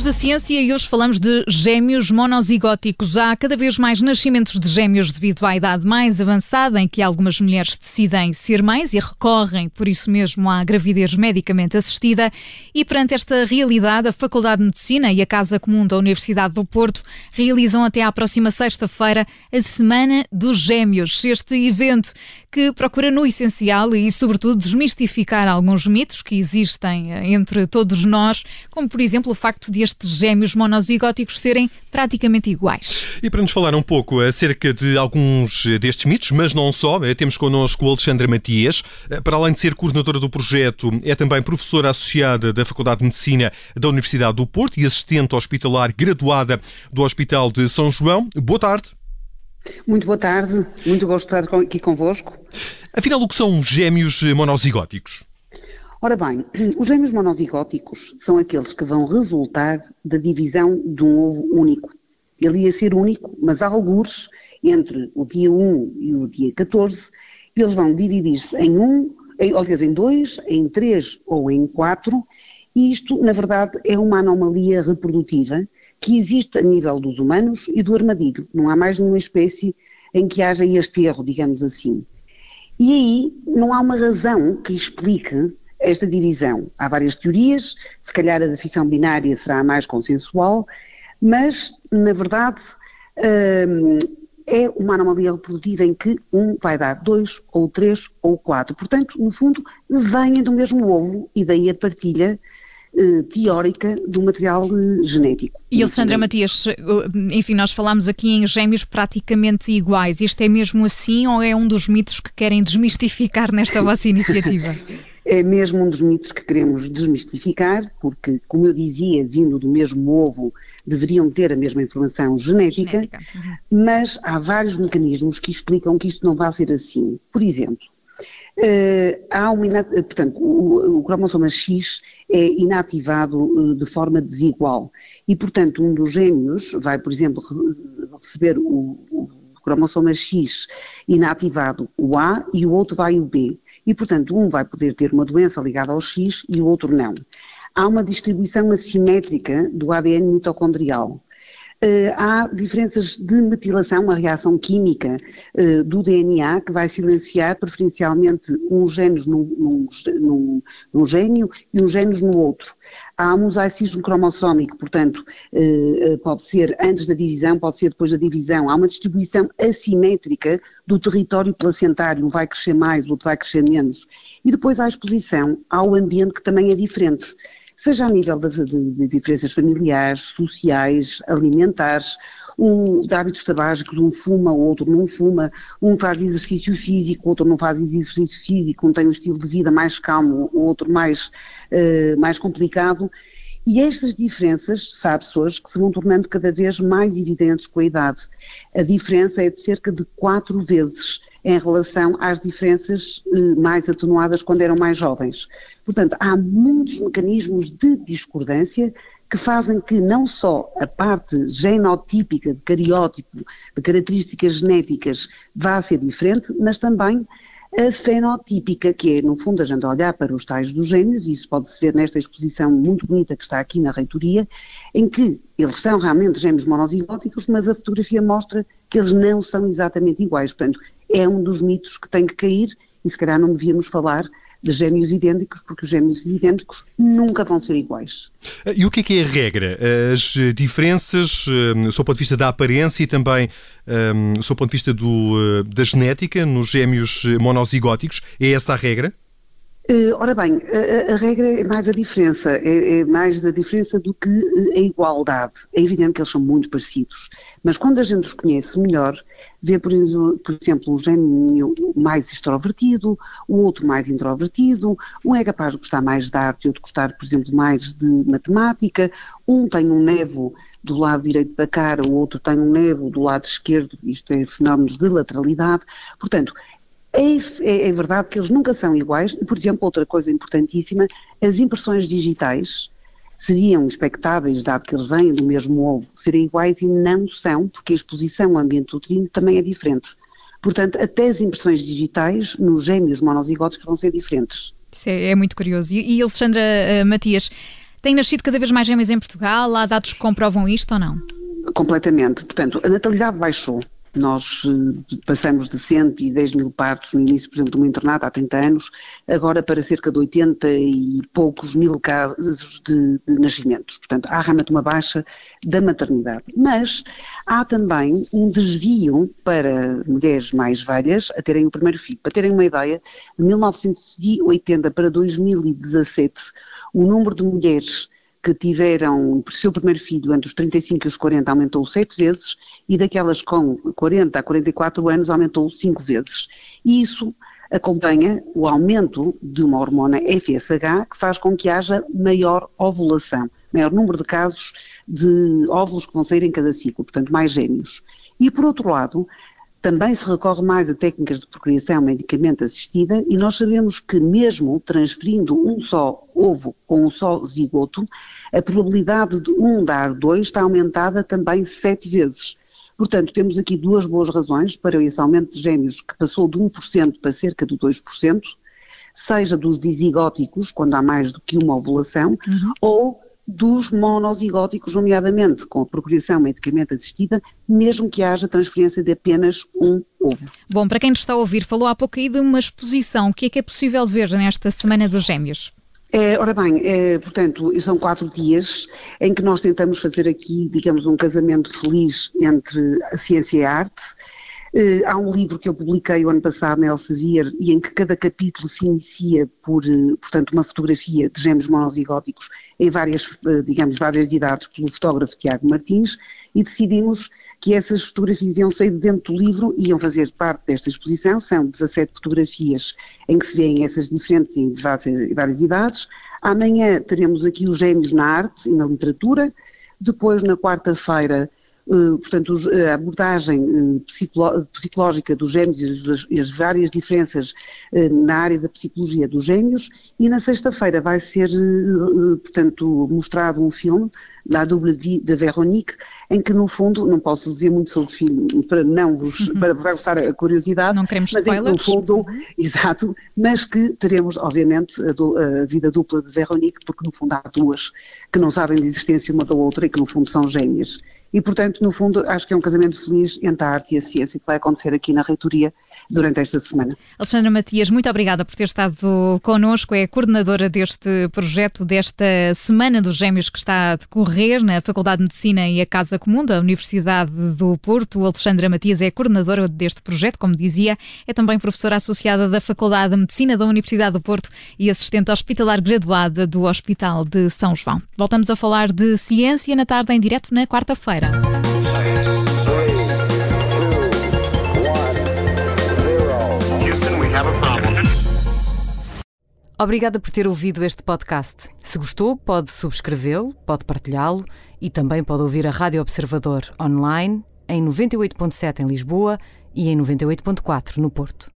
de ciência e hoje falamos de gêmeos monozigóticos. Há cada vez mais nascimentos de gêmeos devido à idade mais avançada em que algumas mulheres decidem ser mães e recorrem, por isso mesmo, à gravidez medicamente assistida. E perante esta realidade, a Faculdade de Medicina e a Casa Comum da Universidade do Porto realizam até à próxima sexta-feira a Semana dos Gêmeos. Este evento que procura no essencial e, sobretudo, desmistificar alguns mitos que existem entre todos nós, como, por exemplo, o facto de estes gêmeos monozigóticos serem praticamente iguais. E para nos falar um pouco acerca de alguns destes mitos, mas não só, temos connosco o Alexandra Matias. Para além de ser coordenadora do projeto, é também professora associada da Faculdade de Medicina da Universidade do Porto e assistente hospitalar graduada do Hospital de São João. Boa tarde. Muito boa tarde, muito gosto de estar aqui convosco. Afinal, o que são gêmeos monozigóticos? Ora bem, os gêmeos monozigóticos são aqueles que vão resultar da divisão de um ovo único. Ele ia ser único, mas há algures entre o dia 1 e o dia 14, eles vão dividir-se em 2, em 3 ou em 4, e isto, na verdade, é uma anomalia reprodutiva que existe a nível dos humanos e do armadilho. Não há mais nenhuma espécie em que haja este erro, digamos assim. E aí não há uma razão que explique esta divisão. Há várias teorias, se calhar a da fissão binária será a mais consensual, mas, na verdade, é uma anomalia reprodutiva em que um vai dar 2 ou 3 ou 4. Portanto, no fundo, vêm do mesmo ovo e daí a partilha teórica do material genético. E Alexandra Matias, enfim, nós falámos aqui em gêmeos praticamente iguais. Isto é mesmo assim ou é um dos mitos que querem desmistificar nesta vossa iniciativa? É mesmo um dos mitos que queremos desmistificar, porque, como eu dizia, vindo do mesmo ovo, deveriam ter a mesma informação genética. Mas há vários mecanismos que explicam que isto não vai ser assim. Por exemplo, portanto, o cromossoma X é inativado de forma desigual e, portanto, um dos gêmeos vai, por exemplo, receber o cromossoma X inativado, o A, e o outro vai o B. E, portanto, um vai poder ter uma doença ligada ao X e o outro não. Há uma distribuição assimétrica do ADN mitocondrial. Há diferenças de metilação, uma reação química do DNA que vai silenciar preferencialmente uns genes num gênio e uns genes no outro. Há um mosaicismo cromossómico, portanto, pode ser antes da divisão, pode ser depois da divisão. Há uma distribuição assimétrica do território placentário, um vai crescer mais, o outro vai crescer menos. E depois há a exposição ao ambiente que também é diferente. Seja a nível de diferenças familiares, sociais, alimentares, de hábitos tabágicos, um fuma, o outro não fuma, um faz exercício físico, o outro não faz exercício físico, um tem um estilo de vida mais calmo, o outro mais complicado. E estas diferenças, sabe-se hoje, que se vão tornando cada vez mais evidentes com a idade. A diferença é de cerca de 4 vezes em relação às diferenças mais atenuadas quando eram mais jovens. Portanto, há muitos mecanismos de discordância que fazem que não só a parte genotípica, de cariótipo, de características genéticas vá ser diferente, mas também a fenotípica, que é, no fundo, a gente olhar para os tais dos gêmeos, e isso pode-se ver nesta exposição muito bonita que está aqui na reitoria, em que eles são realmente gêmeos monozigóticos, mas a fotografia mostra que eles não são exatamente iguais. Portanto, é um dos mitos que tem que cair e se calhar não devíamos falar de gêmeos idênticos, porque os gêmeos idênticos nunca vão ser iguais. E o que é a regra? As diferenças, sob o ponto de vista da aparência e também sob o ponto de vista da genética nos gêmeos monozigóticos, é essa a regra? Ora bem, a regra é mais a diferença, é mais da diferença do que a igualdade. É evidente que eles são muito parecidos, mas quando a gente os conhece melhor, vê, por exemplo, um gêmeo mais extrovertido, o outro mais introvertido, um é capaz de gostar mais de arte e outro gostar, por exemplo, mais de matemática, um tem um névoa do lado direito da cara, o outro tem um névoa do lado esquerdo, isto é fenómenos de lateralidade, portanto, é verdade que eles nunca são iguais e, por exemplo, outra coisa importantíssima, as impressões digitais seriam expectáveis, dado que eles vêm do mesmo ovo, serem iguais e não são, porque a exposição ao ambiente uterino também é diferente. Portanto, até as impressões digitais nos gêmeos monozigóticos vão ser diferentes. Isso é muito curioso. E Alexandra Matias, Têm nascido cada vez mais gêmeos em Portugal? Há dados que comprovam isto ou não? Completamente. Portanto, a natalidade baixou. Nós passamos de 110 mil partos no início, por exemplo, de um internato há 30 anos, agora para cerca de 80 e poucos mil casos de nascimentos. Portanto, há realmente uma baixa da maternidade. Mas há também um desvio para mulheres mais velhas a terem o primeiro filho. Para terem uma ideia, de 1980 para 2017, o número de mulheres que tiveram o seu primeiro filho entre os 35 e os 40 aumentou 7 vezes e daquelas com 40 a 44 anos aumentou 5 vezes. E isso acompanha o aumento de uma hormona FSH que faz com que haja maior ovulação, maior número de casos de óvulos que vão sair em cada ciclo, portanto mais gêmeos. E por outro lado, também se recorre mais a técnicas de procriação medicamente assistida e nós sabemos que mesmo transferindo um só ovo com um só zigoto, a probabilidade de um dar 2 está aumentada também 7 vezes. Portanto, temos aqui duas boas razões para esse aumento de gêmeos que passou de 1% para cerca de 2%, seja dos dizigóticos, quando há mais do que uma ovulação, ou dos monozigóticos, nomeadamente com a procriação medicamente assistida, mesmo que haja transferência de apenas um ovo. Bom, para quem nos está a ouvir, falou há pouco aí de uma exposição. O que é possível ver nesta Semana dos Gêmeos? Ora bem, portanto, são 4 dias em que nós tentamos fazer aqui, digamos, um casamento feliz entre a ciência e a arte. Há um livro que eu publiquei o ano passado na Elsevier e em que cada capítulo se inicia por, portanto, uma fotografia de gêmeos monozigóticos em várias, digamos, várias idades pelo fotógrafo Tiago Martins e decidimos que essas fotografias iam sair dentro do livro e iam fazer parte desta exposição. São 17 fotografias em que se vêem essas diferentes em várias idades. Amanhã teremos aqui os gêmeos na arte e na literatura. Depois, na quarta-feira, portanto, a abordagem psicológica dos gêmeos e as várias diferenças na área da psicologia dos gêmeos, e na sexta-feira vai ser, portanto, mostrado um filme, La Double Vie de Véronique, em que no fundo, não posso dizer muito sobre o filme para não vos, para gostar a curiosidade, não queremos mas spoilers. Em que no fundo, exato, mas que teremos obviamente a vida dupla de Véronique, porque no fundo há duas que não sabem da existência uma da outra e que no fundo são gêmeas. E, portanto, no fundo, acho que é um casamento feliz entre a arte e a ciência que vai acontecer aqui na Reitoria durante esta semana. Alexandra Matias, muito obrigada por ter estado connosco. É a coordenadora deste projeto, desta Semana dos Gêmeos que está a decorrer na Faculdade de Medicina e a Casa Comum da Universidade do Porto. Alexandra Matias é a coordenadora deste projeto, como dizia. É também professora associada da Faculdade de Medicina da Universidade do Porto e assistente hospitalar graduada do Hospital de São João. Voltamos a falar de ciência na tarde em direto na quarta-feira. Obrigada por ter ouvido este podcast. Se gostou, pode subscrevê-lo, pode partilhá-lo e também pode ouvir a Rádio Observador online em 98.7 em Lisboa e em 98.4 no Porto.